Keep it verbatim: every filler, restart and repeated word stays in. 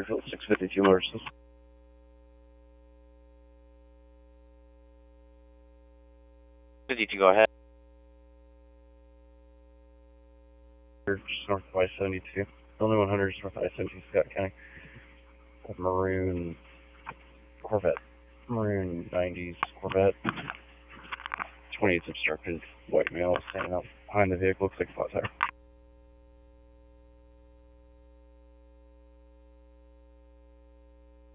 Springfield, six fifty-two Motor Systems. fifty-two, go ahead. Just north of I seventy-two. Only one hundred is north of I seventy-two, Scott County. Maroon Corvette. Maroon nineties Corvette. twenty-eight's obstructed. White male standing up behind the vehicle. Looks like a flat tire.